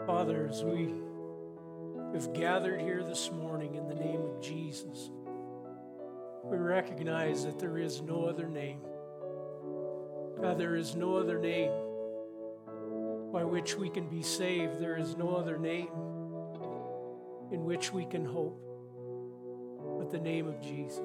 Father, as we have gathered here this morning in the name of Jesus, we recognize that there is no other name. God, there is no other name by which we can be saved. There is no other name in which we can hope but the name of Jesus.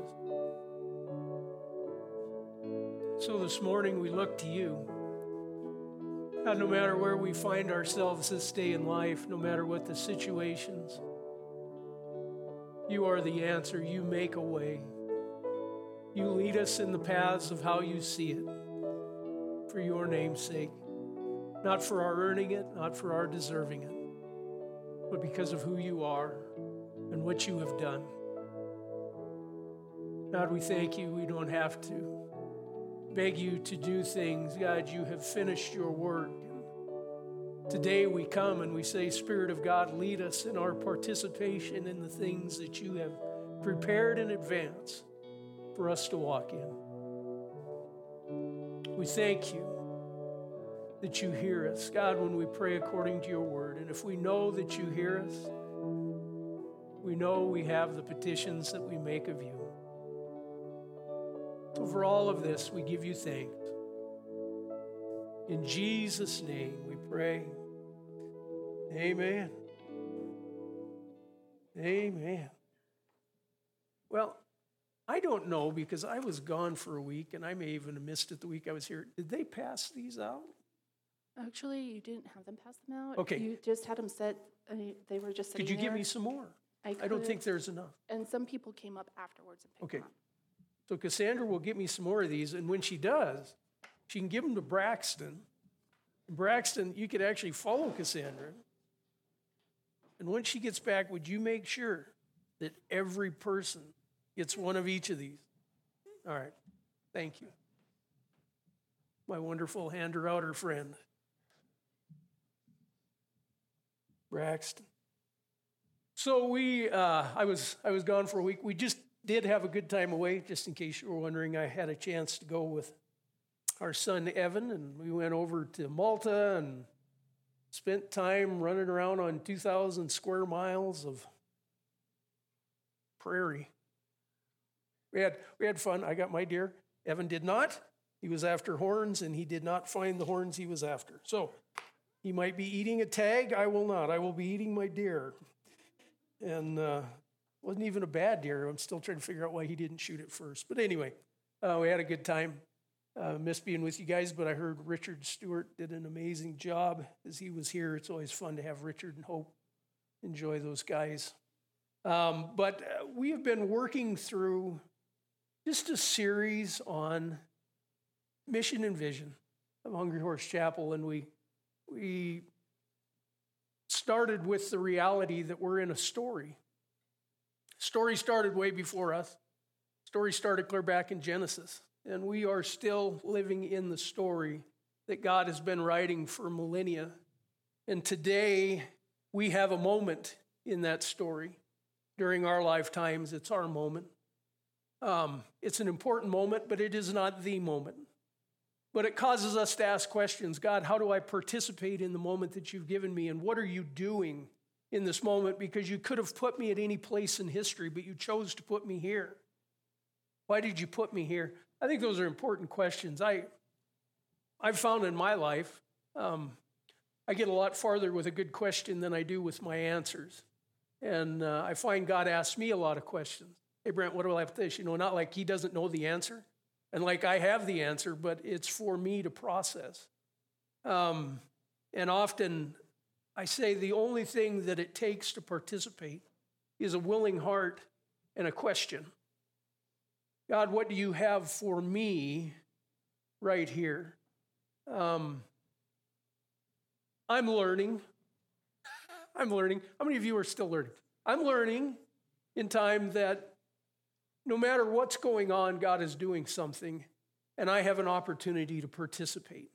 So this morning we look to you. God, no matter where we find ourselves this day in life, no matter what the situations, you are the answer. You make a way. You lead us in the paths of how you see it, for your name's sake. Not for our earning it, not for our deserving it, but because of who you are and what you have done. God, we thank you. We don't have to beg you to do things. God, you have finished your work. And today we come and we say, Spirit of God, lead us in our participation in the things that you have prepared in advance for us to walk in. We thank you that you hear us, God, when we pray according to your word. And if we know that you hear us, we know we have the petitions that we make of you. So for all of this, we give you thanks. In Jesus' name we pray. Amen. Amen. Well, I don't know because I was gone for a week and I may even have missed it the week I was here. Did they pass these out? Actually, you didn't have them pass them out. Okay. You just had them set. They were just sitting Could you give there. me some more? I don't could. think there's enough. And some people came up afterwards and picked Okay. them up. So Cassandra will get me some more of these, and when she does, she can give them to Braxton. Braxton, you could actually follow Cassandra. And once she gets back, would you make sure that every person gets one of each of these? All right. Thank you. My wonderful hander-outer friend. Braxton. So I was gone for a week. We just did have a good time away. Just in case you were wondering, I had a chance to go with our son Evan, and we went over to Malta and spent time running around on 2,000 square miles of prairie. We had fun. I got my deer. Evan did not. He was after horns, and he did not find the horns he was after. So he might be eating a tag. I will not. I will be eating my deer. And wasn't even a bad deer. I'm still trying to figure out why he didn't shoot it first. But anyway, we had a good time. Missed being with you guys, but I heard Richard Stewart did an amazing job as he was here. It's always fun to have Richard and Hope. Enjoy those guys. But we have been working through just a series on mission and vision of Hungry Horse Chapel, and we started with the reality that we're in a story. Story started way before us. Story started clear back in Genesis. And we are still living in the story that God has been writing for millennia. And today we have a moment in that story. During our lifetimes, it's our moment. It's an important moment, but it is not the moment. But it causes us to ask questions. God, how do I participate in the moment that you've given me? And what are you doing in this moment? Because you could have put me at any place in history, but you chose to put me here. Why did you put me here? I think those are important questions. I've found in my life, I get a lot farther with a good question than I do with my answers. And I find God asks me a lot of questions. Hey, Brent, what do I have to this? Not like he doesn't know the answer. And like I have the answer, but it's for me to process. And often I say the only thing that it takes to participate is a willing heart and a question. God, what do you have for me right here? I'm learning. How many of you are still learning? I'm learning in time that no matter what's going on, God is doing something, and I have an opportunity to participate.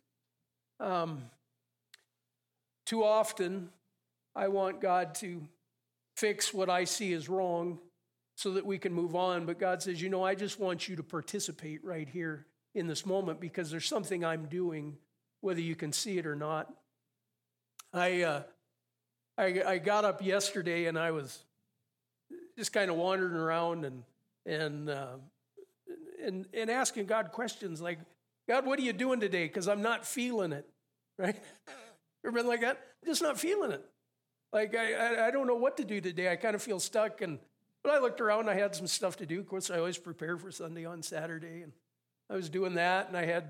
Too often, I want God to fix what I see as wrong so that we can move on. But God says, I just want you to participate right here in this moment because there's something I'm doing, whether you can see it or not. I I got up yesterday and I was just kind of wandering around and asking God questions like, God, what are you doing today? Because I'm not feeling it, right? Ever been like that? I'm just not feeling it. Like, I don't know what to do today. I kind of feel stuck. But I looked around, I had some stuff to do. Of course, I always prepare for Sunday on Saturday. And I was doing that, and I had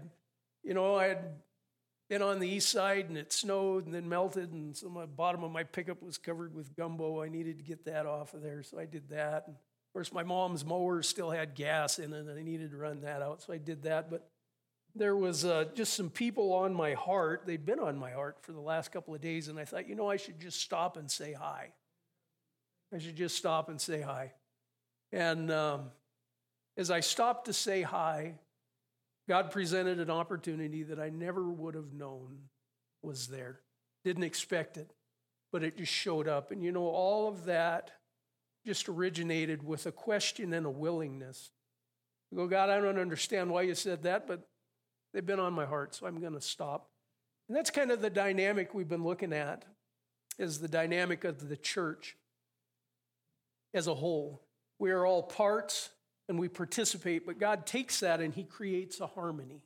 been on the east side, and it snowed and then melted, and so the bottom of my pickup was covered with gumbo. I needed to get that off of there, so I did that. And of course, my mom's mower still had gas in it, and I needed to run that out, so I did that. But there was just some people on my heart. They'd been on my heart for the last couple of days, and I thought, I should just stop and say hi. I should just stop and say hi. And as I stopped to say hi, God presented an opportunity that I never would have known was there. Didn't expect it, but it just showed up. And all of that just originated with a question and a willingness. I go, God, I don't understand why you said that, but they've been on my heart, so I'm going to stop. And that's kind of the dynamic we've been looking at, is the dynamic of the church as a whole. We are all parts and we participate, but God takes that and he creates a harmony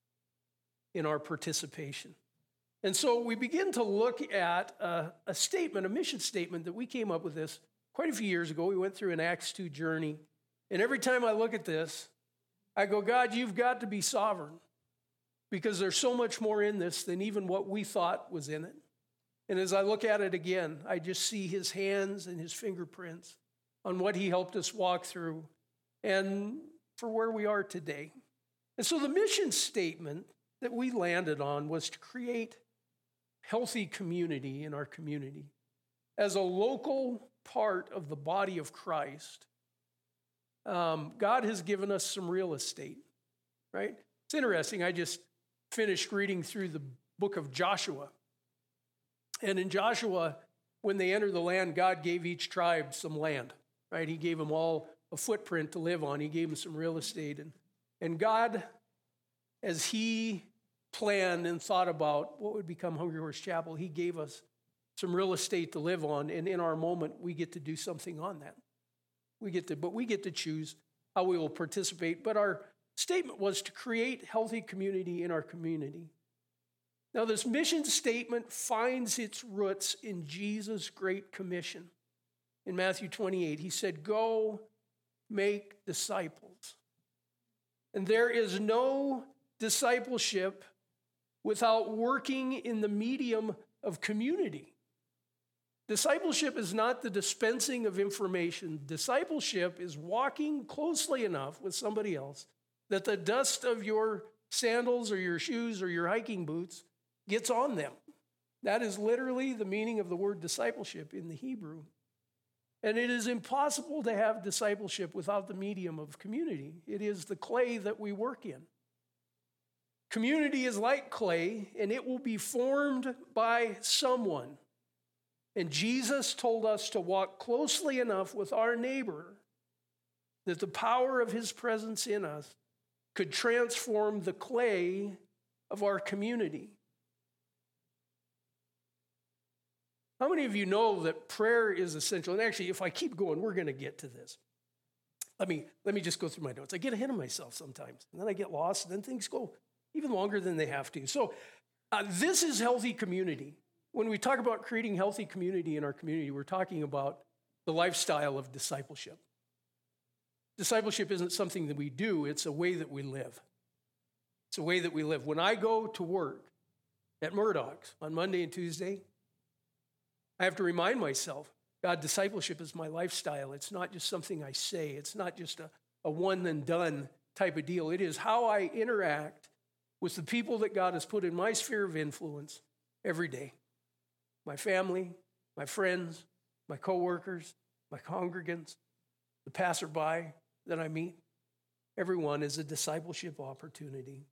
in our participation. And so we begin to look at a mission statement that we came up with this quite a few years ago. We went through an Acts 2 journey. And every time I look at this, I go, God, you've got to be sovereign, because there's so much more in this than even what we thought was in it. And as I look at it again, I just see his hands and his fingerprints on what he helped us walk through and for where we are today. And so the mission statement that we landed on was to create healthy community in our community. As a local part of the body of Christ, God has given us some real estate, right? It's interesting. I just finished reading through the book of Joshua. And in Joshua, when they entered the land, God gave each tribe some land, right? He gave them all a footprint to live on. He gave them some real estate. And God, as he planned and thought about what would become Hungry Horse Chapel, he gave us some real estate to live on. And in our moment, we get to do something on that. We get to choose how we will participate. But our statement was to create healthy community in our community. Now, this mission statement finds its roots in Jesus' Great Commission. In Matthew 28, he said, "Go make disciples." And there is no discipleship without working in the medium of community. Discipleship is not the dispensing of information. Discipleship is walking closely enough with somebody else that the dust of your sandals or your shoes or your hiking boots gets on them. That is literally the meaning of the word discipleship in the Hebrew. And it is impossible to have discipleship without the medium of community. It is the clay that we work in. Community is like clay, and it will be formed by someone. And Jesus told us to walk closely enough with our neighbor that the power of his presence in us could transform the clay of our community. How many of you know that prayer is essential? And actually, if I keep going, we're going to get to this. Let me just go through my notes. I get ahead of myself sometimes, and then I get lost, and then things go even longer than they have to. So this is healthy community. When we talk about creating healthy community in our community, we're talking about the lifestyle of discipleship. Discipleship isn't something that we do, it's a way that we live. It's a way that we live. When I go to work at Murdoch's on Monday and Tuesday, I have to remind myself, God, discipleship is my lifestyle. It's not just something I say. It's not just a one and done type of deal. It is how I interact with the people that God has put in my sphere of influence every day. My family, my friends, my coworkers, my congregants, the passerby that I meet. Everyone is a discipleship opportunity.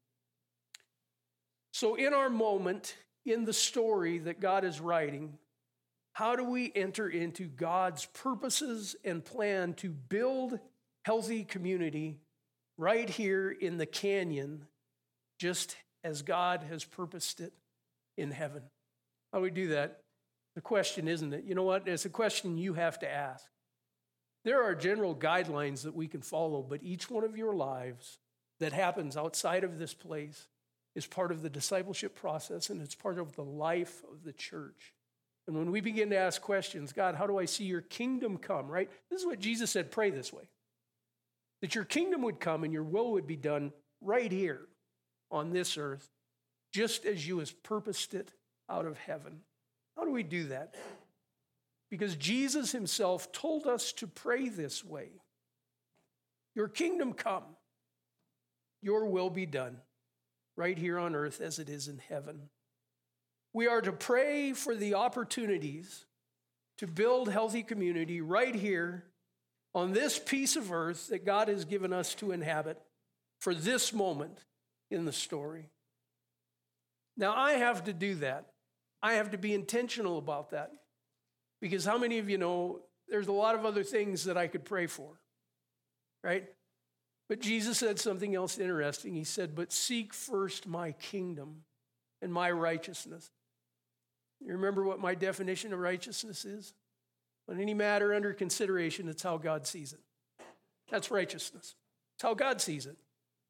So in our moment, in the story that God is writing, how do we enter into God's purposes and plan to build healthy community right here in the canyon, just as God has purposed it in heaven? How do we do that? the question, isn't it? You know what? It's a question you have to ask. There are general guidelines that we can follow, but each one of your lives that happens outside of this place is part of the discipleship process, and it's part of the life of the church. And when we begin to ask questions, God, how do I see your kingdom come, right? This is what Jesus said, pray this way. That your kingdom would come and your will would be done right here on this earth, just as you has purposed it out of heaven. How do we do that? Because Jesus himself told us to pray this way. Your kingdom come, your will be done, right here on earth as it is in heaven. We are to pray for the opportunities to build healthy community right here on this piece of earth that God has given us to inhabit for this moment in the story. Now, I have to do that. I have to be intentional about that. Because how many of you know there's a lot of other things that I could pray for, right? But Jesus said something else interesting. He said, but seek first my kingdom and my righteousness. You remember what my definition of righteousness is? On any matter under consideration, it's how God sees it. That's righteousness. It's how God sees it.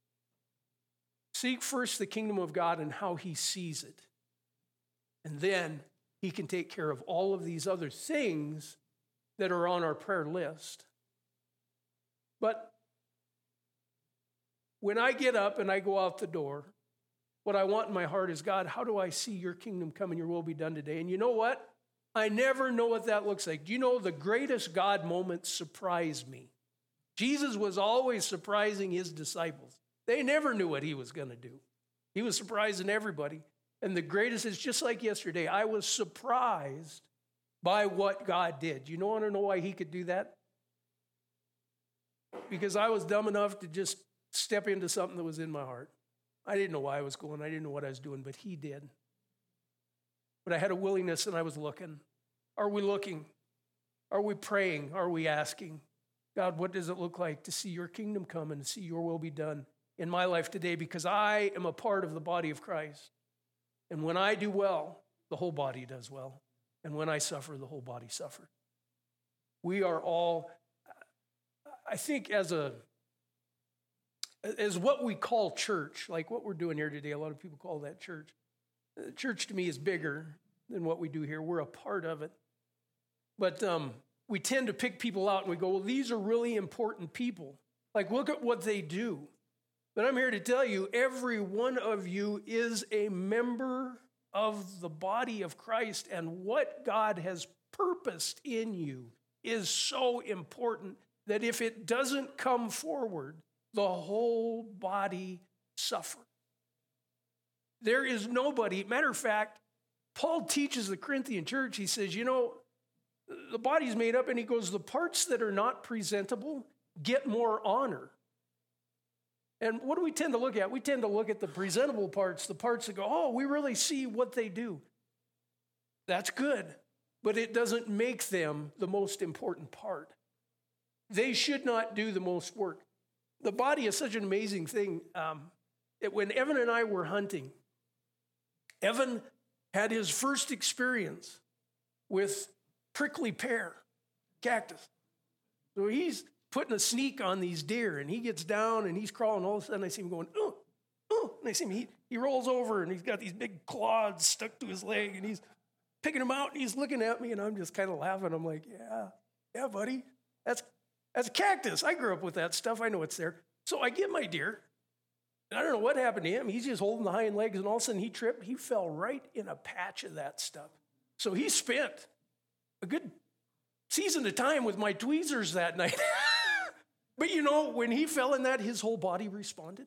Seek first the kingdom of God and how he sees it. And then he can take care of all of these other things that are on our prayer list. But when I get up and I go out the door, what I want in my heart is, God, how do I see your kingdom come and your will be done today? And you know what? I never know what that looks like. Do you know the greatest God moments surprise me? Jesus was always surprising his disciples. They never knew what he was going to do. He was surprising everybody. And the greatest is just like yesterday. I was surprised by what God did. You want to know why he could do that? Because I was dumb enough to just step into something that was in my heart. I didn't know why I was going. I didn't know what I was doing, but he did. But I had a willingness and I was looking. Are we looking? Are we praying? Are we asking? God, what does it look like to see your kingdom come and to see your will be done in my life today? Because I am a part of the body of Christ. And when I do well, the whole body does well. And when I suffer, the whole body suffers. We are all, I think, as what we call church, like what we're doing here today, a lot of people call that church. Church to me is bigger than what we do here. We're a part of it. But we tend to pick people out and we go, well, these are really important people. Like, look at what they do. But I'm here to tell you, every one of you is a member of the body of Christ, and what God has purposed in you is so important that if it doesn't come forward, the whole body suffers. There is nobody. Matter of fact, Paul teaches the Corinthian church, he says, the body's made up, and he goes, the parts that are not presentable get more honor. And what do we tend to look at? We tend to look at the presentable parts, the parts that go, oh, we really see what they do. That's good, but it doesn't make them the most important part. They should not do the most work. The body is such an amazing thing. When Evan and I were hunting, Evan had his first experience with prickly pear, cactus. So he's putting a sneak on these deer, and he gets down, and he's crawling. All of a sudden, I see him going, oh, oh. And I see him, he rolls over, and he's got these big claws stuck to his leg, and he's picking them out, and he's looking at me, and I'm just kind of laughing. I'm like, yeah, buddy, that's a cactus. I grew up with that stuff. I know it's there. So I get my deer, and I don't know what happened to him. He's just holding the hind legs, and all of a sudden, he tripped. He fell right in a patch of that stuff. So he spent a good season of time with my tweezers that night. But when he fell in that, his whole body responded.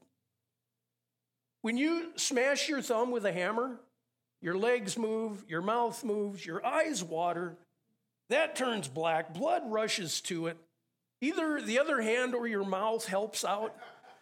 When you smash your thumb with a hammer, your legs move, your mouth moves, your eyes water, that turns black, blood rushes to it. Either the other hand or your mouth helps out,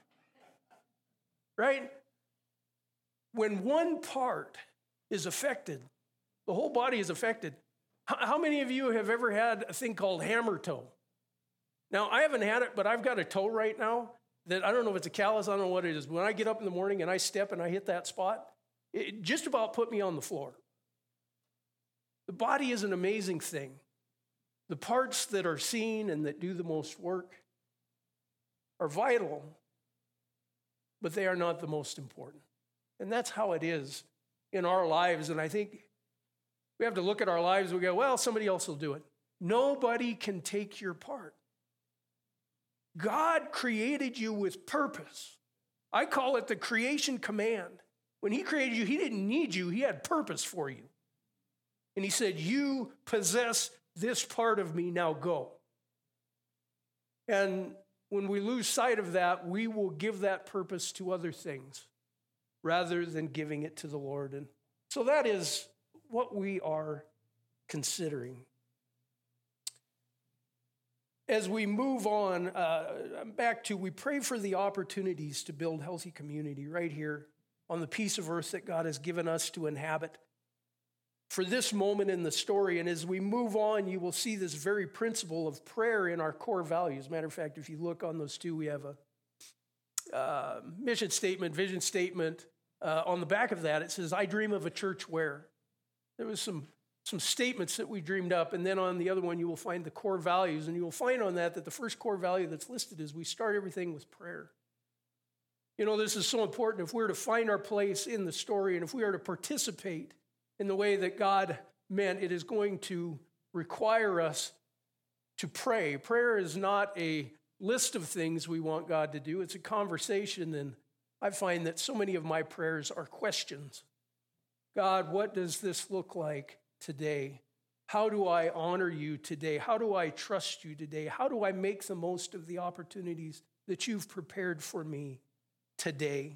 right? When one part is affected, the whole body is affected. How many of you have ever had a thing called hammer toe? Now, I haven't had it, but I've got a toe right now that I don't know if it's a callus, I don't know what it is. When I get up in the morning and I step and I hit that spot, it just about put me on the floor. The body is an amazing thing. The parts that are seen and that do the most work are vital, but they are not the most important. And that's how it is in our lives. And I think we have to look at our lives and we go, well, somebody else will do it. Nobody can take your part. God created you with purpose. I call it the creation command. When he created you, he didn't need you. He had purpose for you. And he said, you possess this part of me, now go. And when we lose sight of that, we will give that purpose to other things rather than giving it to the Lord. And so that is what we are considering. As we move on, back to, we pray for the opportunities to build healthy community right here on the piece of earth that God has given us to inhabit for this moment in the story. And as we move on, you will see this very principle of prayer in our core values. Matter of fact, if you look on those two, we have a mission statement, vision statement. On the back of that, it says, I dream of a church where. There was some statements that we dreamed up, and then on the other one, you will find the core values, and you will find on that the first core value that's listed is we start everything with prayer. You know, this is so important. If we're to find our place in the story, and if we are to participate in the way that God meant, it is going to require us to pray. Prayer is not a list of things we want God to do. It's a conversation, and I find that so many of my prayers are questions. God, what does this look like today? How do I honor you today? How do I trust you today? How do I make the most of the opportunities that you've prepared for me today?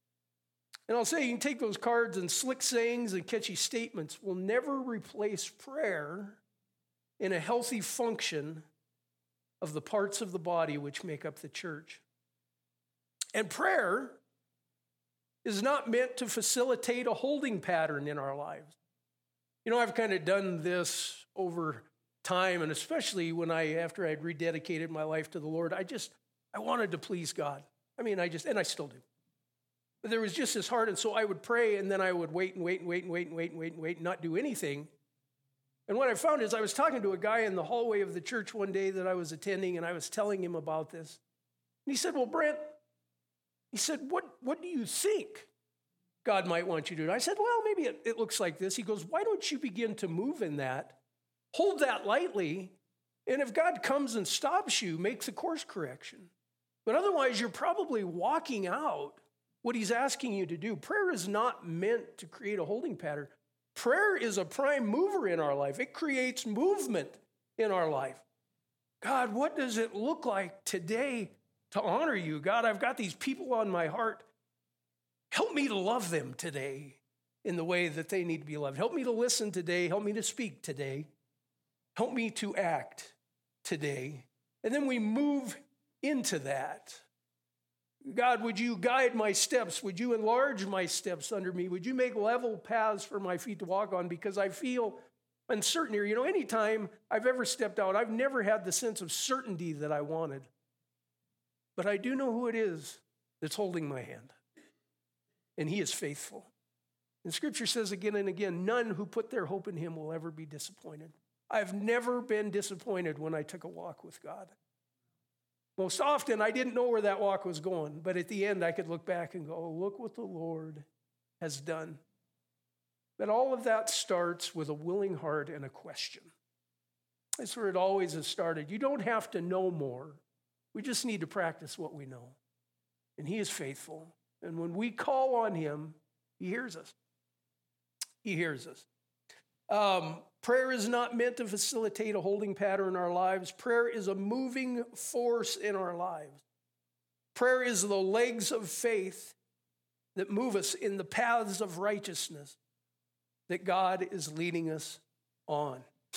And I'll say you can take those cards, and slick sayings and catchy statements will never replace prayer in a healthy function of the parts of the body which make up the church. And prayer is not meant to facilitate a holding pattern in our lives. You know, I've kind of done this over time, and especially after I had rededicated my life to the Lord, I wanted to please God. And I still do. But there was just this heart, and so I would pray, and then I would wait and not do anything. And what I found is I was talking to a guy in the hallway of the church one day that I was attending, and I was telling him about this. And he said, well, Brent, he said, what do you think God might want you to do? And I said, well, maybe it looks like this. He goes, why don't you begin to move in that? Hold that lightly. And if God comes and stops you, make the course correction. But otherwise, you're probably walking out what he's asking you to do. Prayer is not meant to create a holding pattern. Prayer is a prime mover in our life. It creates movement in our life. God, what does it look like today to honor you? God, I've got these people on my heart. Help me to love them today in the way that they need to be loved. Help me to listen today. Help me to speak today. Help me to act today. And then we move into that. God, would you guide my steps? Would you enlarge my steps under me? Would you make level paths for my feet to walk on? Because I feel uncertain here. You know, anytime I've ever stepped out, I've never had the sense of certainty that I wanted. But I do know who it is that's holding my hand. And he is faithful. And Scripture says again and again, none who put their hope in him will ever be disappointed. I've never been disappointed when I took a walk with God. Most often, I didn't know where that walk was going, but at the end, I could look back and go, oh, look what the Lord has done. But all of that starts with a willing heart and a question. That's where it always has started. You don't have to know more. We just need to practice what we know. And he is faithful. And when we call on him, he hears us. He hears us. Prayer is not meant to facilitate a holding pattern in our lives. Prayer is a moving force in our lives. Prayer is the legs of faith that move us in the paths of righteousness that God is leading us on.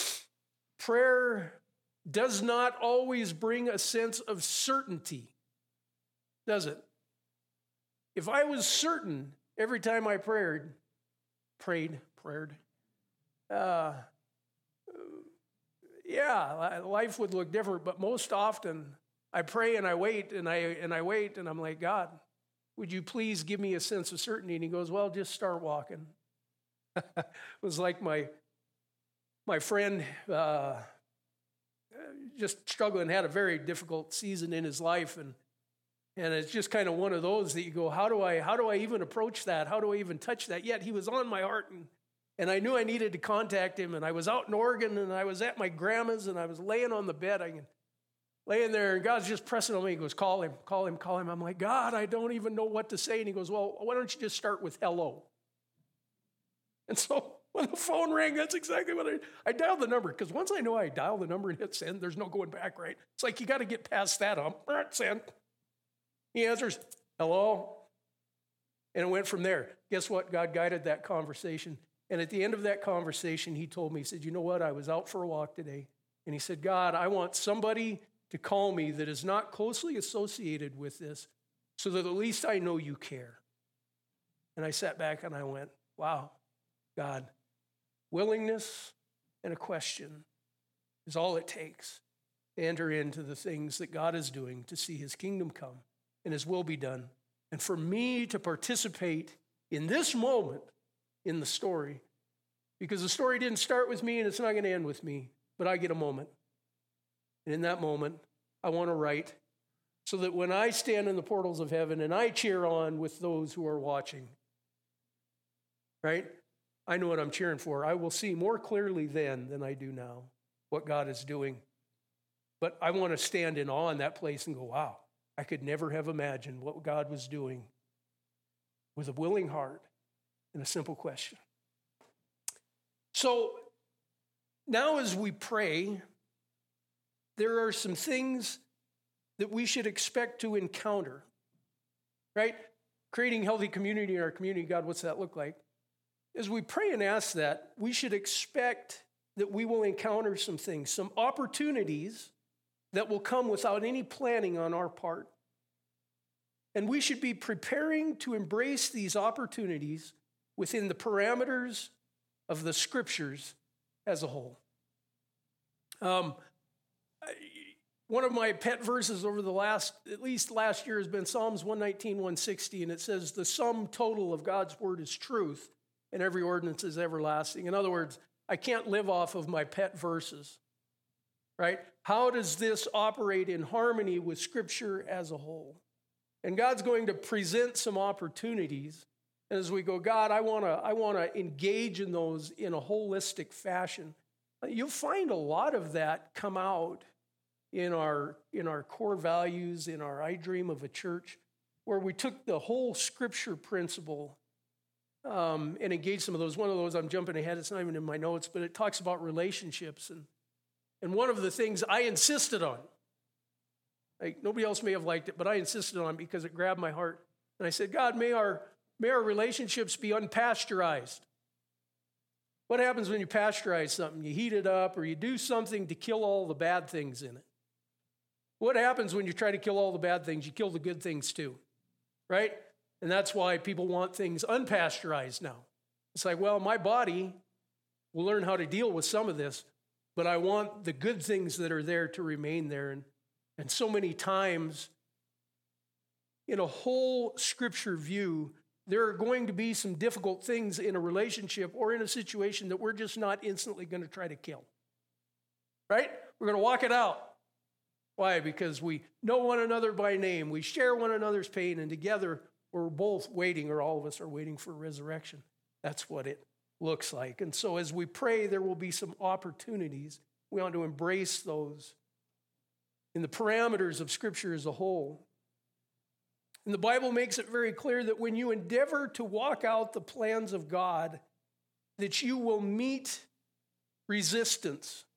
Prayer does not always bring a sense of certainty, does it? If I was certain every time I prayed, life would look different. But most often, I pray and I wait and I wait and I'm like, God, would you please give me a sense of certainty? And he goes, well, just start walking. It was like my my friend just struggling, had a very difficult season in his life, and it's just kind of one of those that you go, how do I even approach that? How do I even touch that? Yet he was on my heart, and I knew I needed to contact him, and I was out in Oregon, and I was at my grandma's, and I was laying on the bed, laying there, and God's just pressing on me. He goes, call him, call him, call him. I'm like, God, I don't even know what to say. And he goes, well, why don't you just start with hello? And so when the phone rang, that's exactly what I dialed the number, because once I know I dial the number and hit send, there's no going back, right? It's like you got to get past that hump. Send. He answers, hello. And it went from there. Guess what? God guided that conversation. And at the end of that conversation, he told me, he said, you know what? I was out for a walk today. And he said, God, I want somebody to call me that is not closely associated with this, so that at least I know you care. And I sat back and I went, wow, God, willingness and a question is all it takes to enter into the things that God is doing to see his kingdom come and his will be done. And for me to participate in this moment in the story, because the story didn't start with me and it's not going to end with me, but I get a moment. And in that moment, I want to write so that when I stand in the portals of heaven and I cheer on with those who are watching, right? I know what I'm cheering for. I will see more clearly then than I do now what God is doing. But I want to stand in awe in that place and go, wow, I could never have imagined what God was doing with a willing heart and a simple question. So now as we pray, there are some things that we should expect to encounter, right? Creating healthy community in our community, God, what's that look like? As we pray and ask that, we should expect that we will encounter some things, some opportunities that will come without any planning on our part. And we should be preparing to embrace these opportunities within the parameters of the scriptures as a whole. One of my pet verses over at least last year has been Psalms 119, 160, and it says, the sum total of God's word is truth, and every ordinance is everlasting. In other words, I can't live off of my pet verses, right? How does this operate in harmony with Scripture as a whole? And God's going to present some opportunities. And as we go, God, I want to engage in those in a holistic fashion. You'll find a lot of that come out in our core values, in our I Dream of a Church, where we took the whole Scripture principle and engaged some of those. One of those, I'm jumping ahead, it's not even in my notes, but it talks about relationships. And one of the things I insisted on, like nobody else may have liked it, but I insisted on it because it grabbed my heart. And I said, God, may our relationships be unpasteurized. What happens when you pasteurize something? You heat it up or you do something to kill all the bad things in it. What happens when you try to kill all the bad things? You kill the good things too, right? And that's why people want things unpasteurized now. It's like, well, my body will learn how to deal with some of this, but I want the good things that are there to remain there. And so many times in a whole Scripture view, there are going to be some difficult things in a relationship or in a situation that we're just not instantly going to try to kill, right? We're going to walk it out. Why? Because we know one another by name. We share one another's pain, and together we're both waiting, or all of us are waiting for resurrection. That's what it looks like. And so as we pray, there will be some opportunities. We want to embrace those in the parameters of Scripture as a whole. And the Bible makes it very clear that when you endeavor to walk out the plans of God, that you will meet resistance.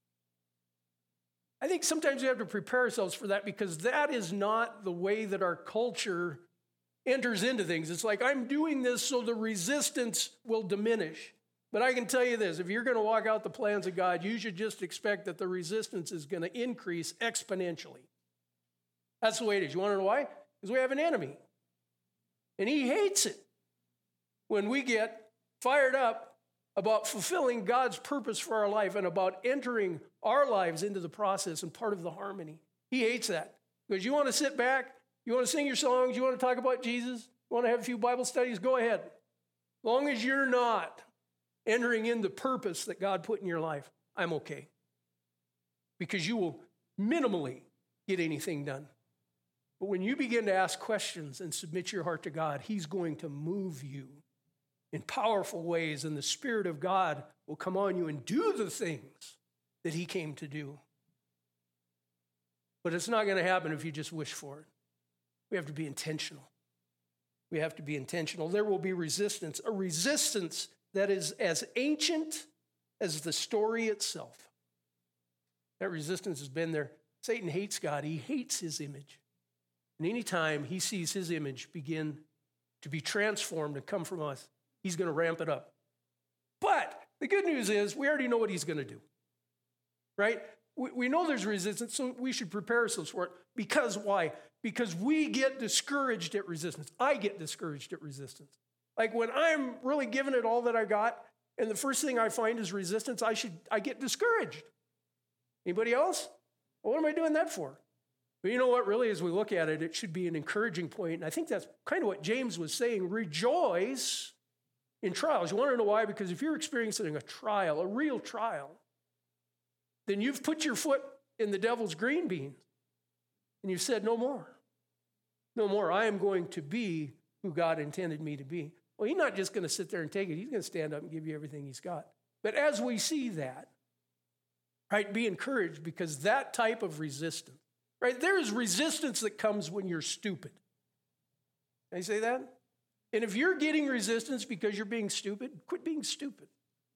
I think sometimes we have to prepare ourselves for that, because that is not the way that our culture enters into things. It's like, I'm doing this so the resistance will diminish. But I can tell you this, if you're going to walk out the plans of God, you should just expect that the resistance is going to increase exponentially. That's the way it is. You want to know why? Because we have an enemy. And he hates it when we get fired up about fulfilling God's purpose for our life and about entering our lives into the process and part of the harmony. He hates that. Because you want to sit back, you want to sing your songs, you want to talk about Jesus, you want to have a few Bible studies, go ahead. As long as you're not entering in the purpose that God put in your life, I'm okay. Because you will minimally get anything done. But when you begin to ask questions and submit your heart to God, he's going to move you in powerful ways, and the Spirit of God will come on you and do the things that he came to do. But it's not going to happen if you just wish for it. We have to be intentional. We have to be intentional. There will be resistance, a resistance that is as ancient as the story itself. That resistance has been there. Satan hates God. He hates his image. And anytime he sees his image begin to be transformed and come from us, he's going to ramp it up. But the good news is we already know what he's going to do, right? We know there's resistance, so we should prepare ourselves for it. Because why? Because we get discouraged at resistance. I get discouraged at resistance. Like when I'm really giving it all that I got, and the first thing I find is resistance, I get discouraged. Anybody else? Well, what am I doing that for? But you know what, really, as we look at it, it should be an encouraging point. And I think that's kind of what James was saying. Rejoice in trials. You want to know why? Because if you're experiencing a trial, a real trial, then you've put your foot in the devil's green beans. And you've said, no more. No more. I am going to be who God intended me to be. Well, he's not just going to sit there and take it. He's going to stand up and give you everything he's got. But as we see that, right, be encouraged, because that type of resistance, right, there is resistance that comes when you're stupid. Can I say that? And if you're getting resistance because you're being stupid, quit being stupid.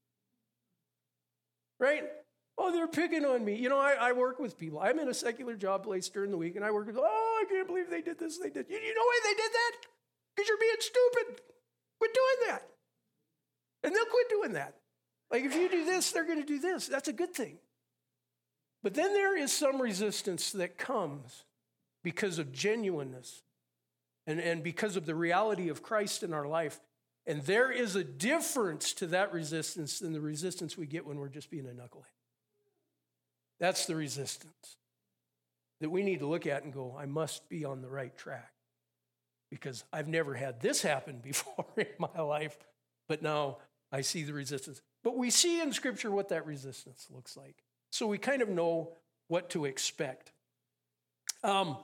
Right? Oh, they're picking on me. You know, I work with people. I'm in a secular job place during the week, and I work with, I can't believe they did this, they did. You know why they did that? Because you're being stupid. Quit doing that. And they'll quit doing that. Like if you do this, they're going to do this. That's a good thing. But then there is some resistance that comes because of genuineness and because of the reality of Christ in our life. And there is a difference to that resistance than the resistance we get when we're just being a knucklehead. That's the resistance that we need to look at and go, I must be on the right track, because I've never had this happen before in my life, but now I see the resistance. But we see in Scripture what that resistance looks like. So we kind of know what to expect. You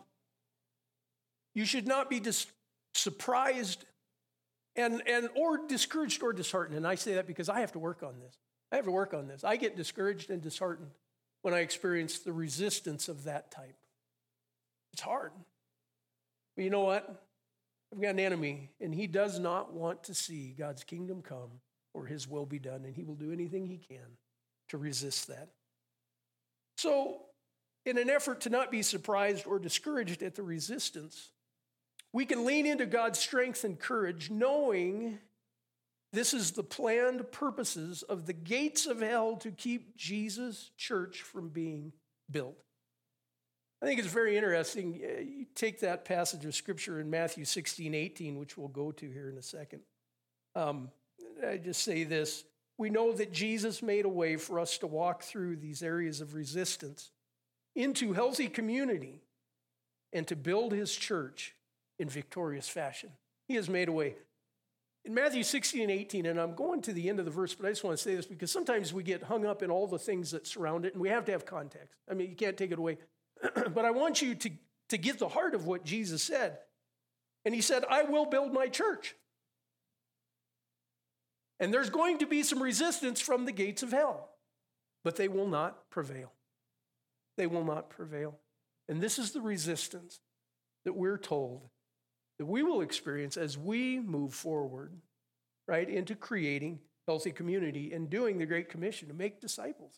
should not be surprised or discouraged or disheartened. And I say that because I have to work on this. I get discouraged and disheartened when I experience the resistance of that type. It's hard. But you know what? I've got an enemy, and he does not want to see God's kingdom come or his will be done, and he will do anything he can to resist that. So, in an effort to not be surprised or discouraged at the resistance, we can lean into God's strength and courage, knowing this is the planned purposes of the gates of hell to keep Jesus' church from being built. I think it's very interesting. You take that passage of Scripture in Matthew 16:18, which we'll go to here in a second. I just say this. We know that Jesus made a way for us to walk through these areas of resistance into healthy community and to build his church in victorious fashion. He has made a way. In Matthew 16:18, and I'm going to the end of the verse, but I just want to say this because sometimes we get hung up in all the things that surround it, and we have to have context. I mean, you can't take it away. But I want you to get the heart of what Jesus said. And he said, I will build my church. And there's going to be some resistance from the gates of hell, but they will not prevail. They will not prevail. And this is the resistance that we're told that we will experience as we move forward, right, into creating healthy community and doing the Great Commission to make disciples.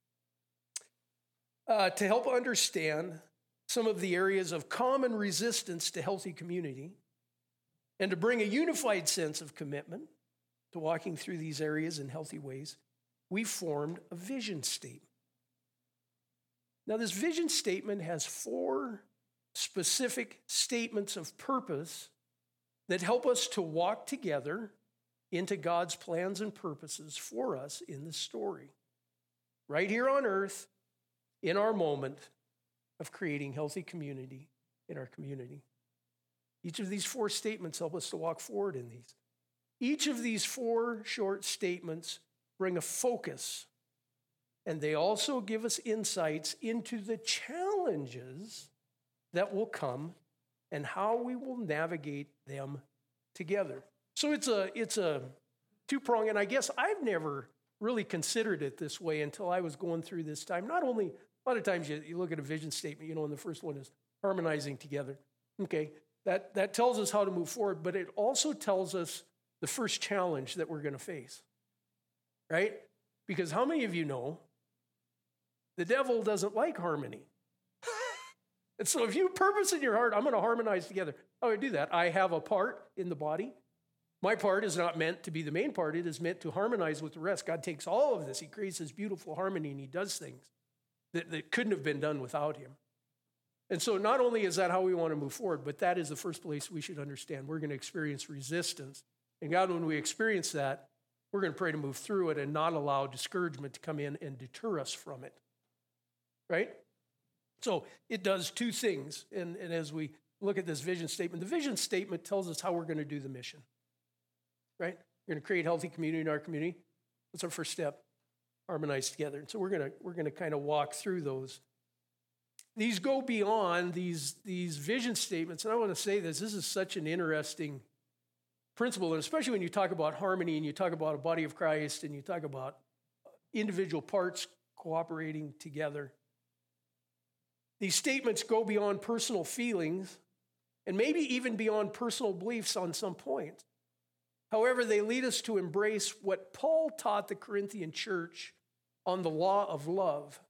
To help understand some of the areas of common resistance to healthy community and to bring a unified sense of commitment to walking through these areas in healthy ways, we formed a vision statement. Now, this vision statement has 4 specific statements of purpose that help us to walk together into God's plans and purposes for us in the story, right here on earth, in our moment of creating healthy community in our community. Each of these 4 statements help us to walk forward in these. Each of these 4 short statements bring a focus, and they also give us insights into the challenges that will come and how we will navigate them together. So it's a two-prong, and I guess I've never really considered it this way until I was going through this time. Not only, a lot of times you look at a vision statement, and the first one is harmonizing together. Okay, that tells us how to move forward, but it also tells us the first challenge that we're going to face, right? Because how many of you know the devil doesn't like harmony? And so if you purpose in your heart, I'm going to harmonize together. How do I do that? I have a part in the body. My part is not meant to be the main part. It is meant to harmonize with the rest. God takes all of this. He creates this beautiful harmony, and he does things that couldn't have been done without him. And so not only is that how we want to move forward, but that is the first place we should understand. We're going to experience resistance. And God, when we experience that, we're going to pray to move through it and not allow discouragement to come in and deter us from it. Right? So it does two things. And as we look at this vision statement, the vision statement tells us how we're going to do the mission. Right? We're going to create healthy community in our community. What's our first step? Harmonize together. And so we're going to kind of walk through those. These go beyond these vision statements. And I want to say this is such an interesting principle, and especially when you talk about harmony and you talk about a body of Christ and you talk about individual parts cooperating together. These statements go beyond personal feelings and maybe even beyond personal beliefs on some points. However, they lead us to embrace what Paul taught the Corinthian church on the law of love,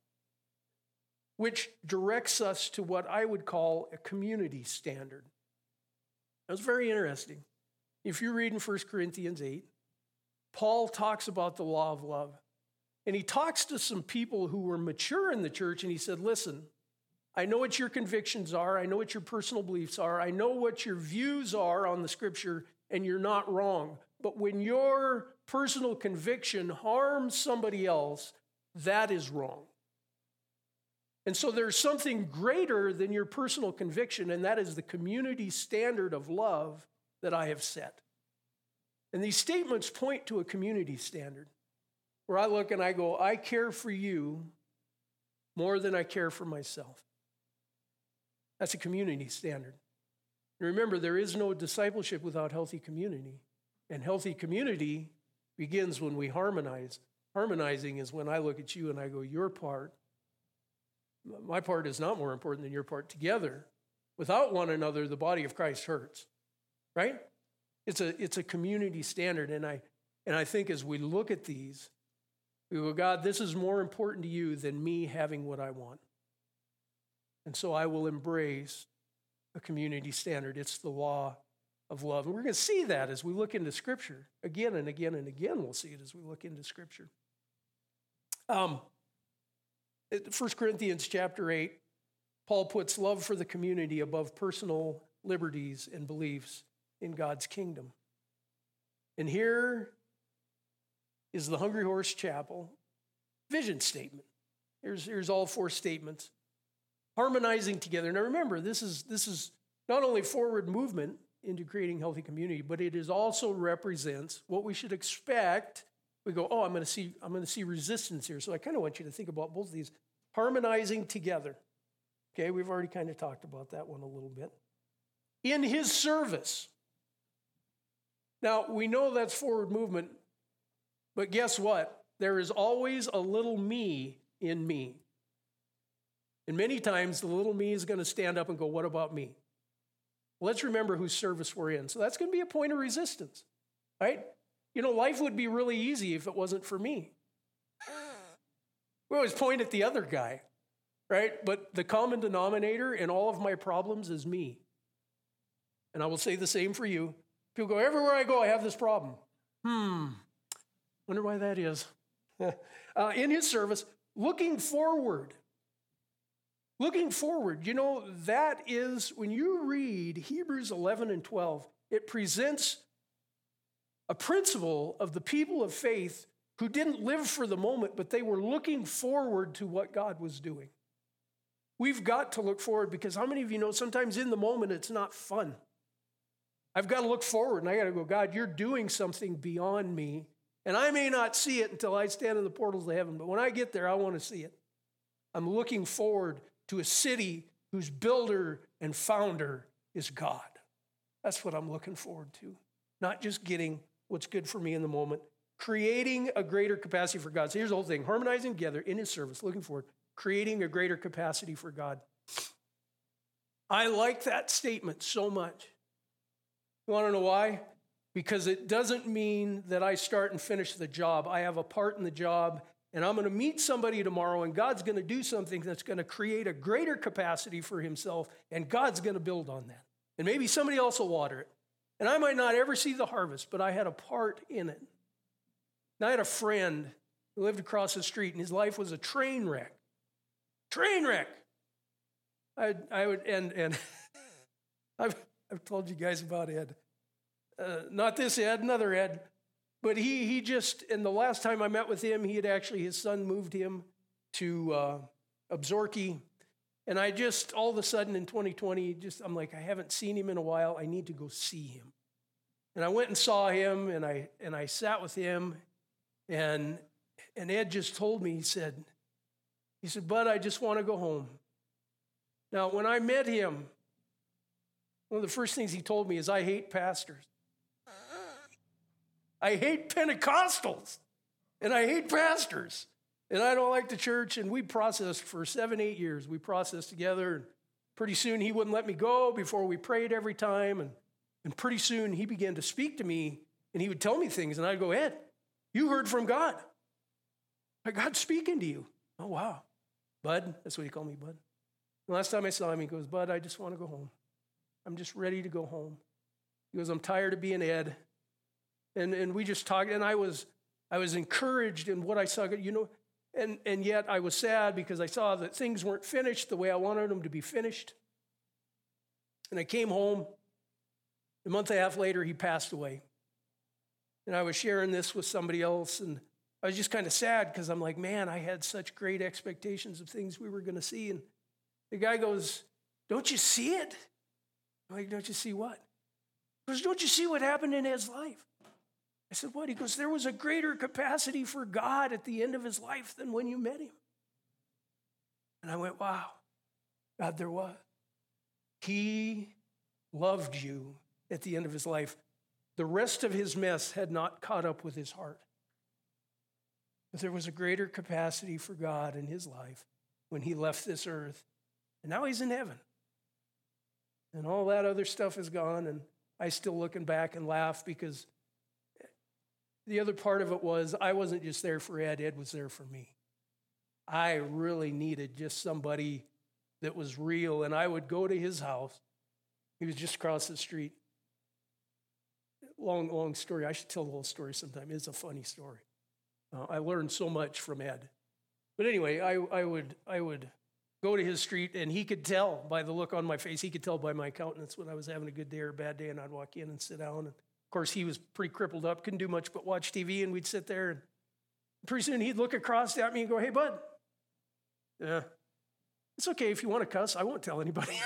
which directs us to what I would call a community standard. That's very interesting. If you read in 1 Corinthians 8, Paul talks about the law of love. And he talks to some people who were mature in the church, and he said, listen, I know what your convictions are. I know what your personal beliefs are. I know what your views are on the scripture, and you're not wrong. But when your personal conviction harms somebody else, that is wrong. And so there's something greater than your personal conviction, and that is the community standard of love that I have set. And these statements point to a community standard where I look and I go, I care for you more than I care for myself. That's a community standard. And remember, there is no discipleship without healthy community. And healthy community begins when we harmonize. Harmonizing is when I look at you and I go, your part, my part is not more important than your part. Together, without one another, the body of Christ hurts, right? It's a community standard. And I think as we look at these, we go, God, this is more important to you than me having what I want. And so I will embrace a community standard. It's the law of love. And we're going to see that as we look into Scripture. Again and again and again, we'll see it as we look into Scripture. 1 Corinthians chapter 8, Paul puts love for the community above personal liberties and beliefs in God's kingdom. And here is the Hungry Horse Chapel vision statement. Here's all four statements. Harmonizing together. Now remember, this is not only forward movement into creating healthy community, but it is also represents what we should expect. We go, I'm going to see resistance here. So I kind of want you to think about both of these. Harmonizing together. Okay, we've already kind of talked about that one a little bit. In his service. Now, we know that's forward movement, but guess what? There is always a little me in me. And many times the little me is going to stand up and go, what about me? Let's remember whose service we're in. So that's going to be a point of resistance, right? Life would be really easy if it wasn't for me. We always point at the other guy, right? But the common denominator in all of my problems is me. And I will say the same for you. People go, everywhere I go, I have this problem. Wonder why that is. In his service, looking forward. Looking forward, that is, when you read Hebrews 11 and 12, it presents a principle of the people of faith who didn't live for the moment, but they were looking forward to what God was doing. We've got to look forward because how many of you know sometimes in the moment it's not fun? I've got to look forward and I got to go, God, you're doing something beyond me And I may not see it until I stand in the portals of heaven, but when I get there, I want to see it. I'm looking forward to a city whose builder and founder is God. That's what I'm looking forward to. Not just getting what's good for me in the moment, creating a greater capacity for God. So here's the whole thing, harmonizing together in his service, looking forward, creating a greater capacity for God. I like that statement so much. You want to know why? Because it doesn't mean that I start and finish the job. I have a part in the job, and I'm going to meet somebody tomorrow, and God's going to do something that's going to create a greater capacity for himself, and God's going to build on that. And maybe somebody else will water it. And I might not ever see the harvest, but I had a part in it. And I had a friend who lived across the street, and his life was a train wreck. Train wreck. I've told you guys about Ed. Not this Ed, another Ed. But he just, and the last time I met with him, his son moved him to Absorki. And I just, all of a sudden in 2020, I'm like, I haven't seen him in a while. I need to go see him. And I went and saw him, and I sat with him. And Ed just told me, he said, Bud, I just want to go home. Now, when I met him, one of the first things he told me is, I hate pastors. I hate Pentecostals, and I hate pastors, and I don't like the church. And we processed for 7-8 years. We processed together, and pretty soon he wouldn't let me go before we prayed every time. And pretty soon he began to speak to me, and he would tell me things, and I'd go, Ed, you heard from God. God's speaking to you. Oh, wow. Bud, that's what he called me, Bud. The last time I saw him, he goes, Bud, I just want to go home. I'm just ready to go home. He goes, I'm tired of being Ed. And we just talked, and I was encouraged in what I saw, and yet I was sad because I saw that things weren't finished the way I wanted them to be finished. And I came home. A month and a half later, he passed away. And I was sharing this with somebody else, and I was just kind of sad because I'm like, man, I had such great expectations of things we were going to see. And the guy goes, don't you see it? I'm like, don't you see what? He goes, don't you see what happened in Ed's life? I said, what? He goes, there was a greater capacity for God at the end of his life than when you met him. And I went, wow, God, there was. He loved you at the end of his life. The rest of his mess had not caught up with his heart. But there was a greater capacity for God in his life when he left this earth. And now he's in heaven. And all that other stuff is gone, and I still looking back and laugh because the other part of it was I wasn't just there for Ed, Ed was there for me. I really needed just somebody that was real, and I would go to his house. He was just across the street. Long story. I should tell the whole story sometime. It's a funny story. I learned so much from Ed. But anyway, I would go to his street, and he could tell by the look on my face. He could tell by my countenance when I was having a good day or a bad day, and I'd walk in and sit down. And of course, he was pretty crippled up, couldn't do much but watch TV, and we'd sit there. And pretty soon, he'd look across at me and go, hey, bud. Yeah, it's okay if you want to cuss. I won't tell anybody.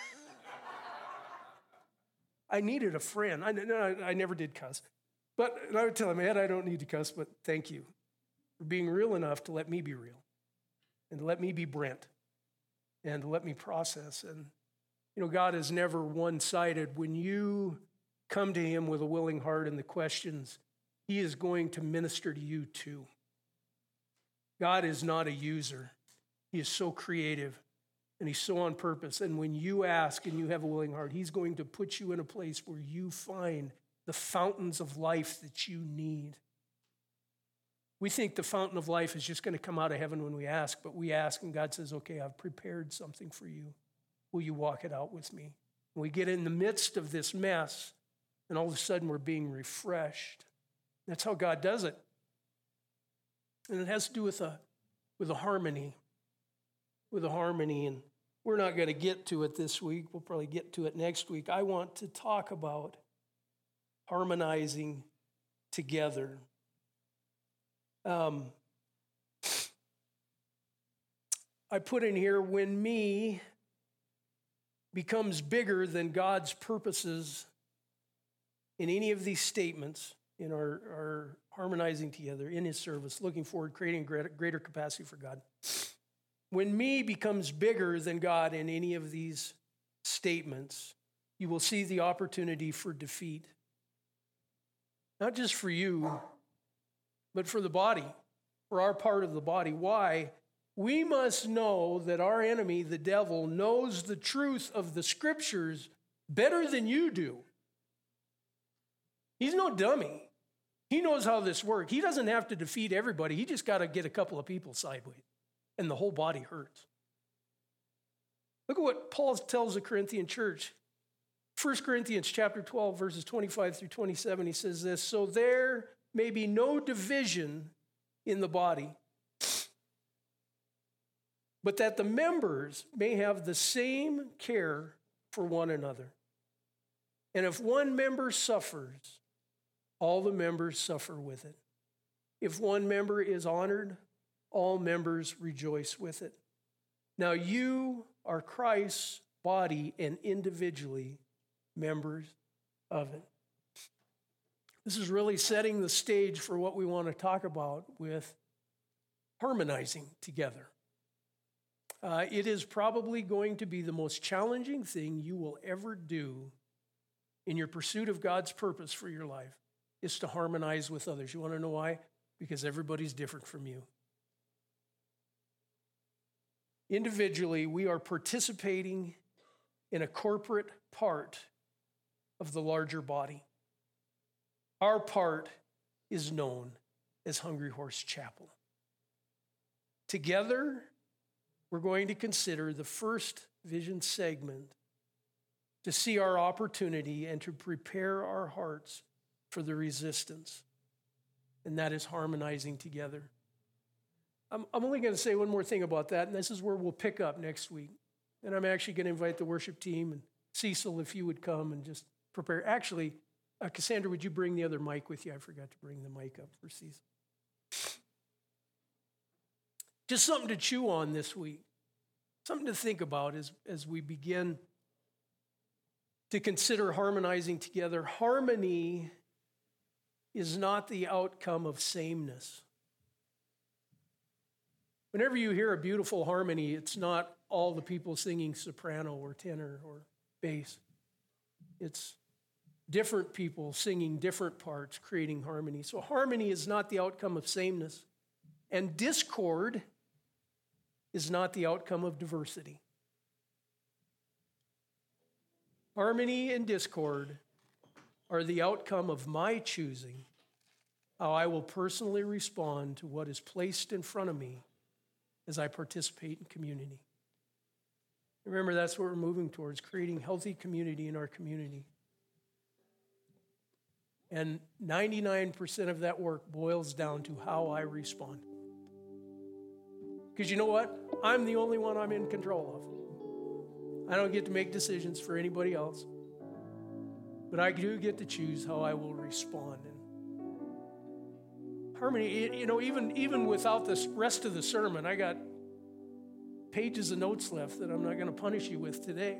I needed a friend. I never did cuss. But I would tell him, Ed, I don't need to cuss, but thank you for being real enough to let me be real and to let me be Brent and to let me process. And, God is never one-sided. When you come to him with a willing heart and the questions, he is going to minister to you too. God is not a user. He is so creative. And he's so on purpose. And when you ask and you have a willing heart, he's going to put you in a place where you find the fountains of life that you need. We think the fountain of life is just going to come out of heaven when we ask, but we ask and God says, okay, I've prepared something for you. Will you walk it out with me? And we get in the midst of this mess, and all of a sudden we're being refreshed. That's how God does it. And it has to do with a harmony. With a harmony, and we're not going to get to it this week. We'll probably get to it next week. I want to talk about harmonizing together. I put in here, when me becomes bigger than God's purposes in any of these statements, in our harmonizing together in his service, looking forward, creating greater capacity for God. When me becomes bigger than God in any of these statements, you will see the opportunity for defeat. Not just for you, but for the body, for our part of the body. Why? We must know that our enemy, the devil, knows the truth of the scriptures better than you do. He's no dummy. He knows how this works. He doesn't have to defeat everybody. He just got to get a couple of people sideways, and the whole body hurts. Look at what Paul tells the Corinthian church. 1 Corinthians chapter 12, verses 25 through 27, he says this, so there may be no division in the body, but that the members may have the same care for one another. And if one member suffers, all the members suffer with it. If one member is honored, all members rejoice with it. Now you are Christ's body and individually members of it. This is really setting the stage for what we want to talk about with harmonizing together. It is probably going to be the most challenging thing you will ever do in your pursuit of God's purpose for your life, is to harmonize with others. You want to know why? Because everybody's different from you. Individually, we are participating in a corporate part of the larger body. Our part is known as Hungry Horse Chapel. Together, we're going to consider the first vision segment to see our opportunity and to prepare our hearts for the resistance, and that is harmonizing together. I'm only going to say one more thing about that, and this is where we'll pick up next week. And I'm actually going to invite the worship team, and Cecil, if you would come and just prepare. Actually, Cassandra, would you bring the other mic with you? I forgot to bring the mic up for Cecil. Just something to chew on this week, something to think about as we begin to consider harmonizing together. Harmony is not the outcome of sameness. Whenever you hear a beautiful harmony, it's not all the people singing soprano or tenor or bass. It's different people singing different parts, creating harmony. So harmony is not the outcome of sameness, and discord is not the outcome of diversity. Harmony and discord are the outcome of my choosing how I will personally respond to what is placed in front of me as I participate in community. Remember, that's what we're moving towards, creating healthy community in our community. And 99% of that work boils down to how I respond. Because you know what? I'm the only one I'm in control of. I don't get to make decisions for anybody else. But I do get to choose how I will respond. And harmony, even without the rest of the sermon, I got pages of notes left that I'm not going to punish you with today.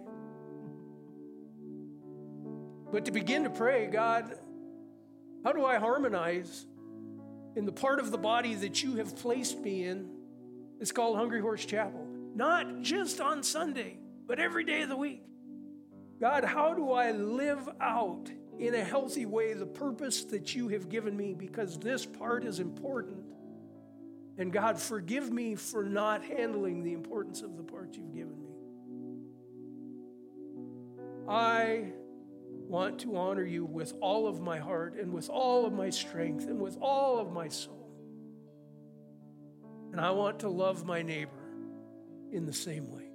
But to begin to pray, God, how do I harmonize in the part of the body that you have placed me in? It's called Hungry Horse Chapel. Not just on Sunday, but every day of the week. God, how do I live out in a healthy way the purpose that you have given me? Because this part is important. And God, forgive me for not handling the importance of the part you've given me. I want to honor you with all of my heart and with all of my strength and with all of my soul. And I want to love my neighbor in the same way.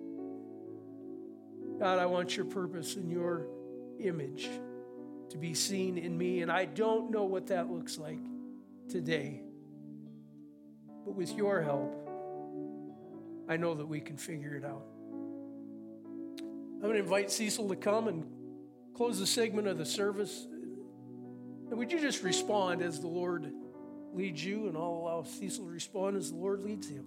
God, I want your purpose and your image to be seen in me, and I don't know what that looks like today. But with your help, I know that we can figure it out. I'm going to invite Cecil to come and close the segment of the service. And would you just respond as the Lord leads you, and I'll allow Cecil to respond as the Lord leads him.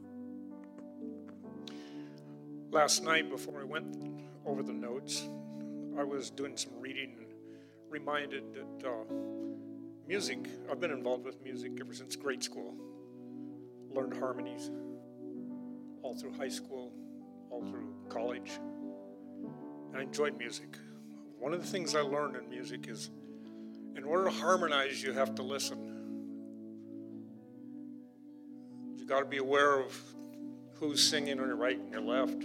Last night, before I went over the notes, I was doing some reading and reminded that music. I've been involved with music ever since grade school. Learned harmonies all through high school, all through college. And I enjoyed music. One of the things I learned in music is in order to harmonize, you have to listen. You got to be aware of who's singing on your right and your left.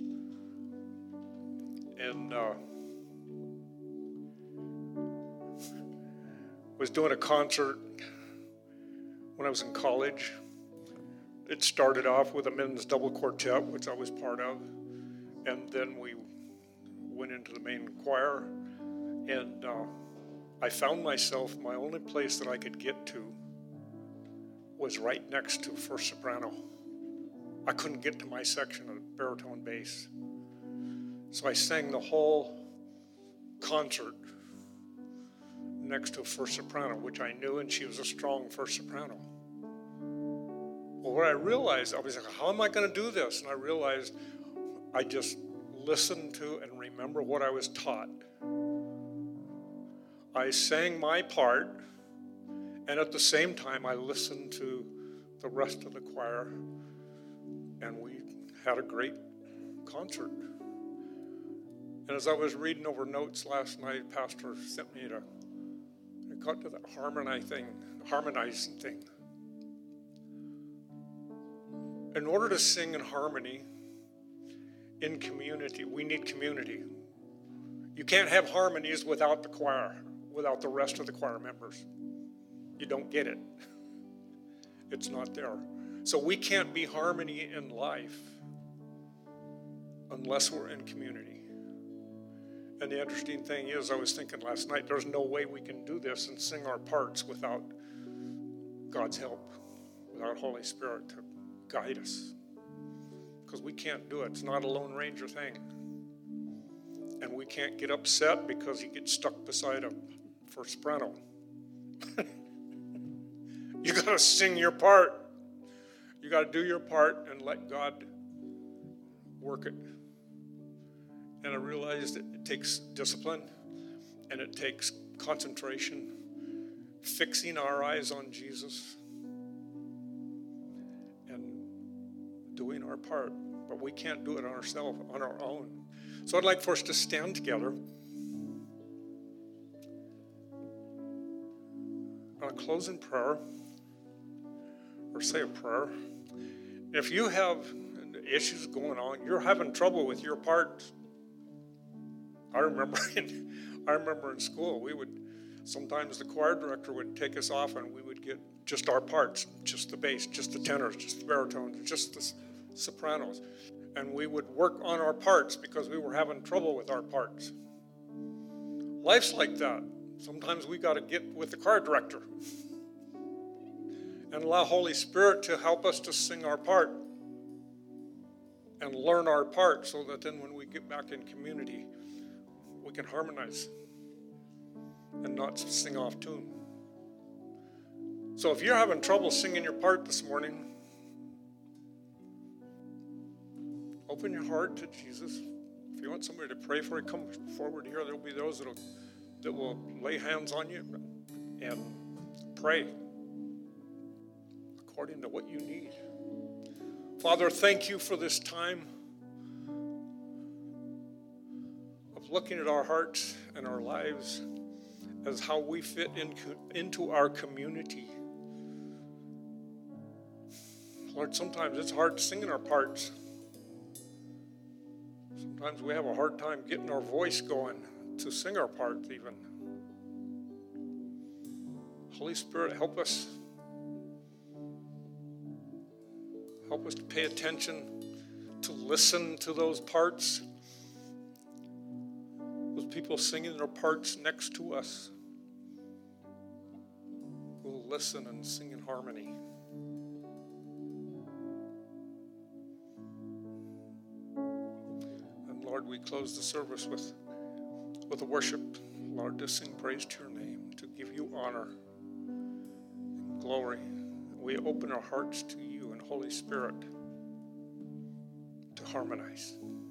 And was doing a concert when I was in college. It started off with a men's double quartet, which I was part of, and then we went into the main choir, and I found myself, my only place that I could get to was right next to first soprano. I couldn't get to my section of baritone bass. So I sang the whole concert next to a first soprano, which I knew, and she was a strong first soprano. Well, what I realized, I was like, how am I going to do this? And I realized I just listened to and remember what I was taught. I sang my part, and at the same time, I listened to the rest of the choir, and we had a great concert. And as I was reading over notes last night, Pastor sent me to, it got to that harmonizing thing. In order to sing in harmony, in community, we need community. You can't have harmonies without the choir, without the rest of the choir members. You don't get it. It's not there. So we can't be harmony in life unless we're in community. And the interesting thing is, I was thinking last night, there's no way we can do this and sing our parts without God's help, without Holy Spirit to guide us. Because we can't do it. It's not a Lone Ranger thing. And we can't get upset because you get stuck beside a first soprano. You got to sing your part. You got to do your part and let God work it. And I realized that it takes discipline and it takes concentration, fixing our eyes on Jesus and doing our part. But we can't do it on ourselves, on our own. So I'd like for us to stand together. I'll close in prayer or say a prayer. If you have issues going on, you're having trouble with your part. I remember in school, sometimes the choir director would take us off and we would get just our parts, just the bass, just the tenors, just the baritones, just the sopranos. And we would work on our parts because we were having trouble with our parts. Life's like that. Sometimes we got to get with the choir director and allow Holy Spirit to help us to sing our part and learn our part so that then when we get back in community, we can harmonize and not sing off tune. So if you're having trouble singing your part this morning, open your heart to Jesus. If you want somebody to pray for you, come forward here. There will be those that will lay hands on you and pray according to what you need. Father, thank you for this time of looking at our hearts and our lives as how we fit into our community. Lord, sometimes it's hard singing our parts. Sometimes we have a hard time getting our voice going to sing our parts even. Holy Spirit, help us. Help us to pay attention, to listen to those parts. Those people singing their parts next to us. We'll listen and sing in harmony. And Lord, we close the service with a worship, Lord, to sing praise to your name, to give you honor and glory. We open our hearts to you and Holy Spirit to harmonize.